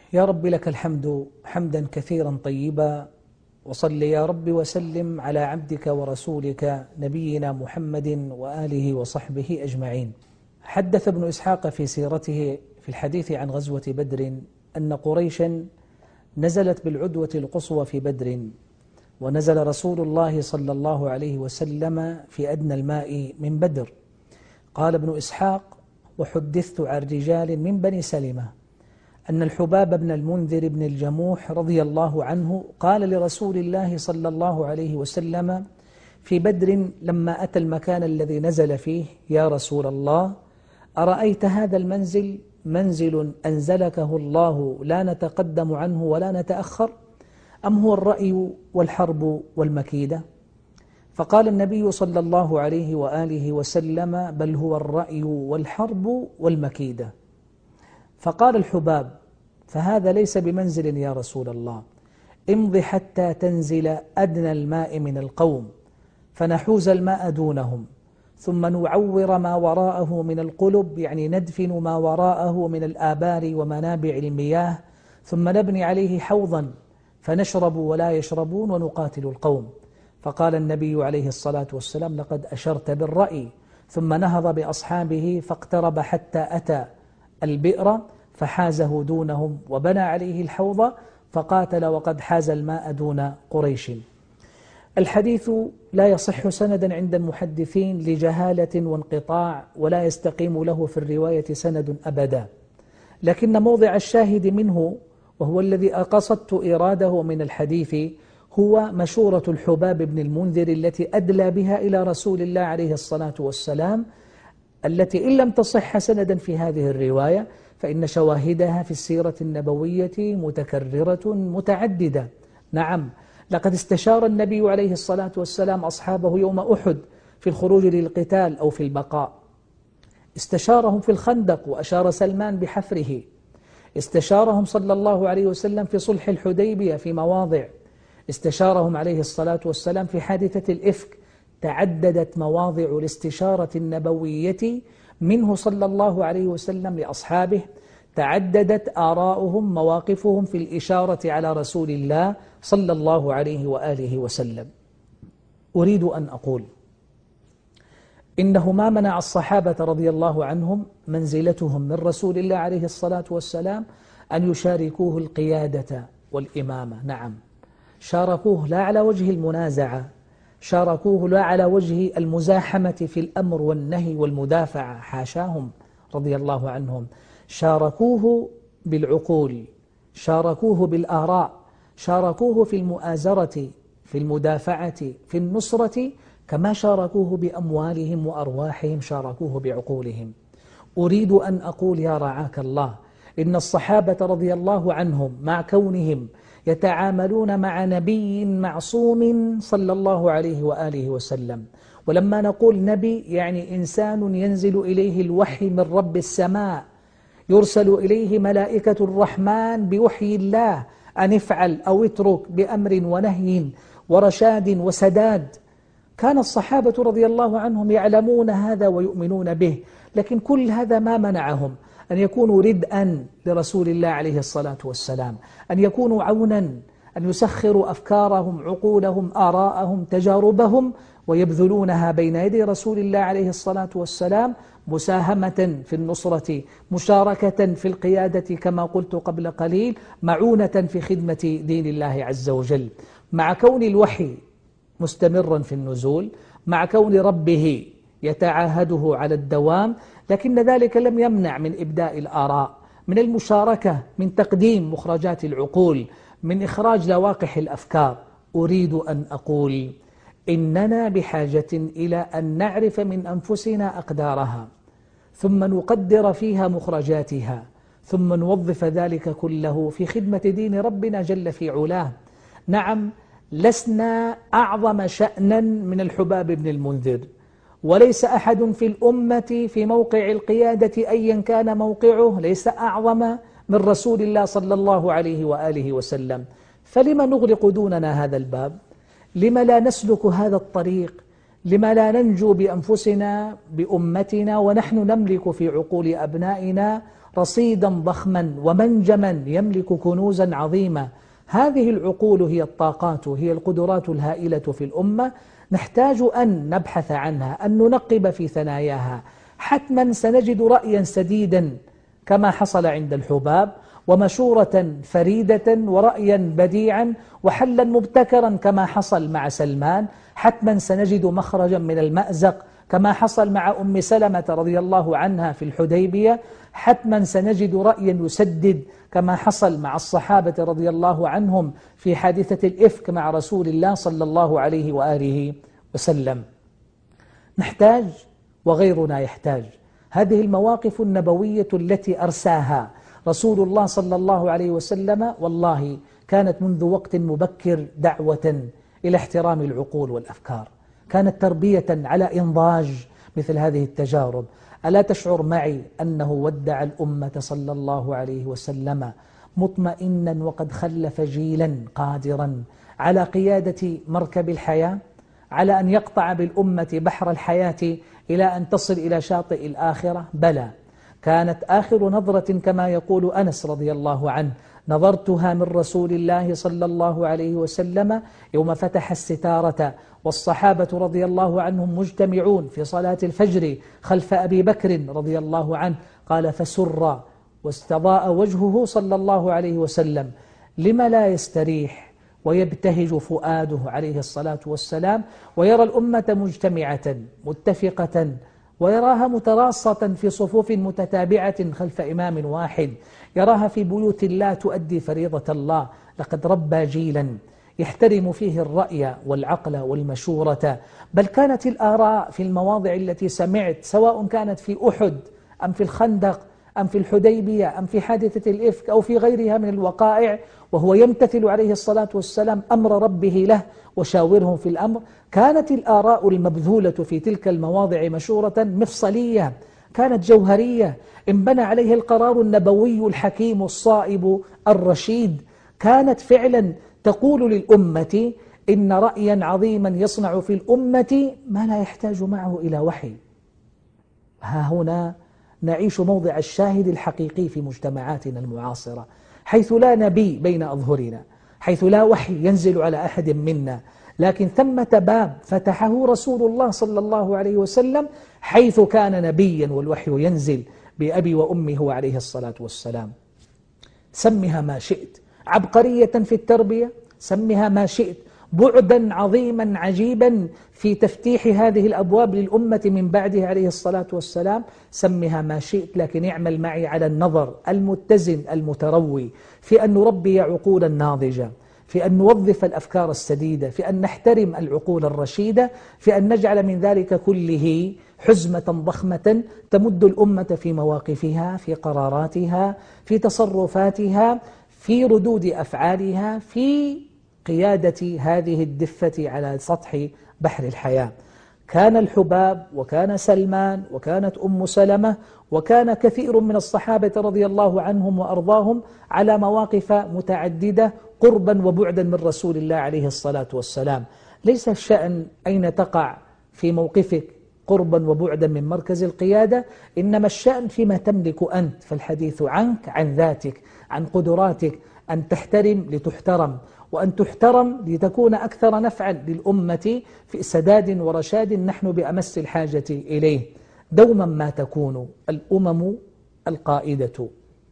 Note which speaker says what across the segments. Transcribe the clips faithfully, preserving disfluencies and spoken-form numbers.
Speaker 1: يا رب لك الحمد حمدا كثيرا طيبا، وصل يا رب وسلم على عبدك ورسولك نبينا محمد وآله وصحبه أجمعين. حدث ابن إسحاق في سيرته في الحديث عن غزوة بدر أن قريشا نزلت بالعدوة القصوى في بدر، ونزل رسول الله صلى الله عليه وسلم في أدنى الماء من بدر. قال ابن إسحاق: وحدثت عن رجال من بني سلمة أن الحباب بن المنذر بن الجموح رضي الله عنه قال لرسول الله صلى الله عليه وسلم في بدر لما أتى المكان الذي نزل فيه: يا رسول الله، أرأيت هذا المنزل منزل أنزلكه الله لا نتقدم عنه ولا نتأخر، أم هو الرأي والحرب والمكيدة؟ فقال النبي صلى الله عليه وآله وسلم: بل هو الرأي والحرب والمكيدة. فقال الحباب: فهذا ليس بمنزل يا رسول الله، امض حتى تنزل أدنى الماء من القوم فنحوز الماء دونهم، ثم نعور ما وراءه من القلب، يعني ندفن ما وراءه من الآبار ومنابع المياه، ثم نبني عليه حوضا فنشرب ولا يشربون ونقاتل القوم. فقال النبي عليه الصلاة والسلام: لقد أشرت بالرأي. ثم نهض بأصحابه فاقترب حتى أتى البئر فحازه دونهم وبنى عليه الحوض فقاتل، وقد حاز الماء دون قريش. الحديث لا يصح سندا عند المحدثين لجهالة وانقطاع، ولا يستقيم له في الرواية سند أبدا، لكن موضع الشاهد منه وهو الذي قصدت إراده من الحديث هو مشورة الحباب بن المنذر التي أدلى بها إلى رسول الله عليه الصلاة والسلام، التي إن لم تصح سندا في هذه الرواية فإن شواهدها في السيرة النبوية متكررة متعددة. نعم، لقد استشار النبي عليه الصلاة والسلام أصحابه يوم أحد في الخروج للقتال أو في البقاء، استشارهم في الخندق وأشار سلمان بحفره، استشارهم صلى الله عليه وسلم في صلح الحديبية في مواضع، استشارهم عليه الصلاة والسلام في حادثة الإفك. تعددت مواضع الاستشارة النبوية منه صلى الله عليه وسلم لأصحابه، تعددت آراؤهم مواقفهم في الإشارة على رسول الله صلى الله عليه وآله وسلم. أريد أن أقول إنه ما منع الصحابة رضي الله عنهم منزلتهم من رسول الله عليه الصلاة والسلام أن يشاركوه القيادة والإمامة. نعم، شاركوه لا على وجه المنازعة، شاركوه لا على وجه المزاحمة في الأمر والنهي والمدافعة، حاشاهم رضي الله عنهم، شاركوه بالعقول، شاركوه بالآراء، شاركوه في المؤازرة، في المدافعة، في النصرة، كما شاركوه بأموالهم وأرواحهم، شاركوه بعقولهم. أريد أن أقول يا رعاك الله إن الصحابة رضي الله عنهم مع كونهم يتعاملون مع نبي معصوم صلى الله عليه وآله وسلم، ولما نقول نبي يعني إنسان ينزل إليه الوحي من رب السماء، يرسل إليه ملائكة الرحمن بوحي الله أن افعل أو اترك بأمر ونهي ورشاد وسداد. كان الصحابة رضي الله عنهم يعلمون هذا ويؤمنون به، لكن كل هذا ما منعهم أن يكونوا ردءا لرسول الله عليه الصلاة والسلام، أن يكونوا عونا، أن يسخروا أفكارهم، عقولهم، آراءهم، تجاربهم، ويبذلونها بين يدي رسول الله عليه الصلاة والسلام، مساهمة في النصرة، مشاركة في القيادة كما قلت قبل قليل، معونة في خدمة دين الله عز وجل. مع كون الوحي مستمرا في النزول، مع كون ربه يتعاهده على الدوام، لكن ذلك لم يمنع من إبداء الآراء، من المشاركة، من تقديم مخرجات العقول، من إخراج لواقح الأفكار. أريد أن أقول إننا بحاجة إلى أن نعرف من أنفسنا أقدارها، ثم نقدر فيها مخرجاتها، ثم نوظف ذلك كله في خدمة دين ربنا جل في علاه. نعم، لسنا أعظم شأنا من الحباب بن المنذر، وليس أحد في الأمة في موقع القيادة أيا كان موقعه ليس أعظم من رسول الله صلى الله عليه وآله وسلم. فلما نغلق دوننا هذا الباب؟ لما لا نسلك هذا الطريق؟ لما لا ننجو بأنفسنا بأمتنا ونحن نملك في عقول أبنائنا رصيدا ضخما ومنجما يملك كنوزا عظيمة. هذه العقول هي الطاقات، هي القدرات الهائلة في الأمة، نحتاج أن نبحث عنها، أن ننقب في ثناياها. حتما سنجد رأيا سديدا كما حصل عند الحباب، ومشورة فريدة ورأيا بديعا وحلا مبتكرا كما حصل مع سلمان. حتما سنجد مخرجا من المأزق كما حصل مع أم سلمة رضي الله عنها في الحديبية. حتما سنجد رأيا يسدد كما حصل مع الصحابة رضي الله عنهم في حادثة الإفك مع رسول الله صلى الله عليه وآله وسلم. نحتاج وغيرنا يحتاج هذه المواقف النبوية التي أرساها رسول الله صلى الله عليه وسلم. والله كانت منذ وقت مبكر دعوة إلى احترام العقول والأفكار، كانت تربية على إنضاج مثل هذه التجارب. ألا تشعر معي أنه ودع الأمة صلى الله عليه وسلم مطمئنا وقد خلف جيلا قادرا على قيادة مركب الحياة، على أن يقطع بالأمة بحر الحياة إلى أن تصل إلى شاطئ الآخرة؟ بلى، كانت آخر نظرة كما يقول أنس رضي الله عنه نظرتها من رسول الله صلى الله عليه وسلم يوم فتح الستارة والصحابة رضي الله عنهم مجتمعون في صلاة الفجر خلف أبي بكر رضي الله عنه، قال فسر واستضاء وجهه صلى الله عليه وسلم. لما لا يستريح ويبتهج فؤاده عليه الصلاة والسلام ويرى الأمة مجتمعة متفقة ويراها متراصة في صفوف متتابعة خلف إمام واحد، يراها في بيوت الله تؤدي فريضة الله؟ لقد ربى جيلا يحترم فيه الرأي والعقل والمشورة. بل كانت الآراء في المواضع التي سمعت، سواء كانت في أحد أم في الخندق أم في الحديبية أم في حادثة الإفك أو في غيرها من الوقائع، وهو يمتثل عليه الصلاة والسلام أمر ربه له وشاورهم في الأمر، كانت الآراء المبذولة في تلك المواضع مشورة مفصلية، كانت جوهرية، انبنى عليه القرار النبوي الحكيم الصائب الرشيد. كانت فعلا تقول للأمة إن رأيا عظيما يصنع في الأمة ما لا يحتاج معه إلى وحي. ها هنا نعيش موضع الشاهد الحقيقي في مجتمعاتنا المعاصرة، حيث لا نبي بين أظهرنا، حيث لا وحي ينزل على أحد منا، لكن ثمة باب فتحه رسول الله صلى الله عليه وسلم حيث كان نبيا والوحي ينزل بأبي وأمه عليه الصلاة والسلام. سمها ما شئت، عبقرية في التربية، سمها ما شئت، بعدا عظيما عجيبا في تفتيح هذه الأبواب للأمة من بعده عليه الصلاة والسلام، سمها ما شئت، لكن اعمل معي على النظر المتزن المتروي في أن نربي عقولا ناضجة، في أن نوظف الأفكار السديدة، في أن نحترم العقول الرشيدة، في أن نجعل من ذلك كله حزمة ضخمة تمد الأمة في مواقفها، في قراراتها، في تصرفاتها، في ردود أفعالها، في قيادة هذه الدفة على سطح بحر الحياة. كان الحباب وكان سلمان وكانت أم سلمة وكان كثير من الصحابة رضي الله عنهم وأرضاهم على مواقف متعددة قربا وبعدا من رسول الله عليه الصلاة والسلام. ليس الشأن أين تقع في موقفك قربا وبعدا من مركز القيادة، إنما الشأن فيما تملك أنت، فالحديث عنك، عن ذاتك، عن قدراتك، أن تحترم لتحترم، وأن تحترم لتكون أكثر نفعا للأمة في سداد ورشاد نحن بأمس الحاجة إليه. دوما ما تكون الأمم القائدة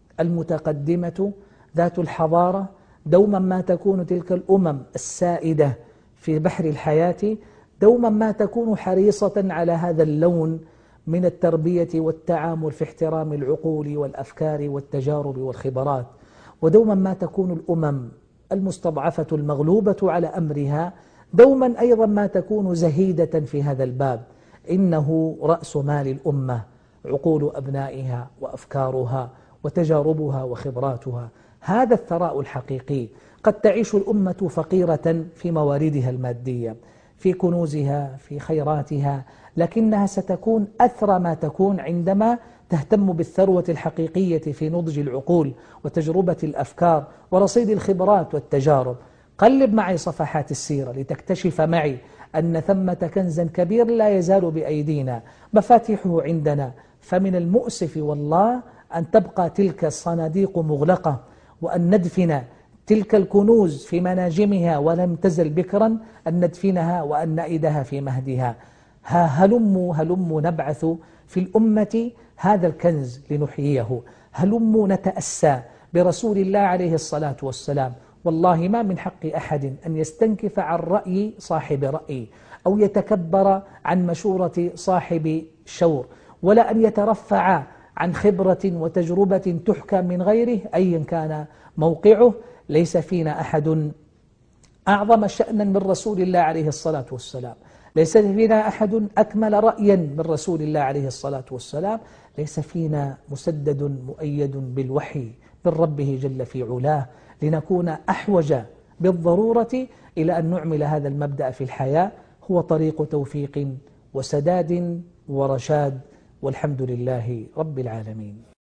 Speaker 1: المتقدمة ذات الحضارة، دوما ما تكون تلك الأمم السائدة في بحر الحياة، دوما ما تكون حريصة على هذا اللون من التربية والتعامل في احترام العقول والأفكار والتجارب والخبرات، ودوما ما تكون الأمم المستضعفة المغلوبة على أمرها دوما أيضا ما تكون زهيدة في هذا الباب. إنه رأس مال الأمة عقول أبنائها وأفكارها وتجاربها وخبراتها، هذا الثراء الحقيقي. قد تعيش الأمة فقيرة في مواردها المادية، في كنوزها، في خيراتها، لكنها ستكون أثرى ما تكون عندما تهتم بالثروة الحقيقية في نضج العقول وتجربة الأفكار ورصيد الخبرات والتجارب. قلب معي صفحات السيرة لتكتشف معي أن ثمة كنزا كبير لا يزال بأيدينا، مفاتيحه عندنا، فمن المؤسف والله أن تبقى تلك الصناديق مغلقة، وأن ندفن تلك الكنوز في مناجمها ولم تزل بكرا، أن ندفنها وأن نأيدها في مهدها. ها هلموا هلموا نبعث في الأمة هذا الكنز لنحييه، هلموا نتأسى برسول الله عليه الصلاة والسلام. والله ما من حق أحد أن يستنكف عن رأي صاحب رأي، أو يتكبر عن مشورة صاحب شور، ولا أن يترفع عن خبرة وتجربة تحكى من غيره أيا كان موقعه. ليس فينا أحد أعظم شأنا من رسول الله عليه الصلاة والسلام، ليس فينا أحد أكمل رأيا من رسول الله عليه الصلاة والسلام، ليس فينا مسدد مؤيد بالوحي من ربه جل في علاه، لنكون أحوج بالضرورة إلى أن نعمل هذا المبدأ في الحياة. هو طريق توفيق وسداد ورشاد، والحمد لله رب العالمين.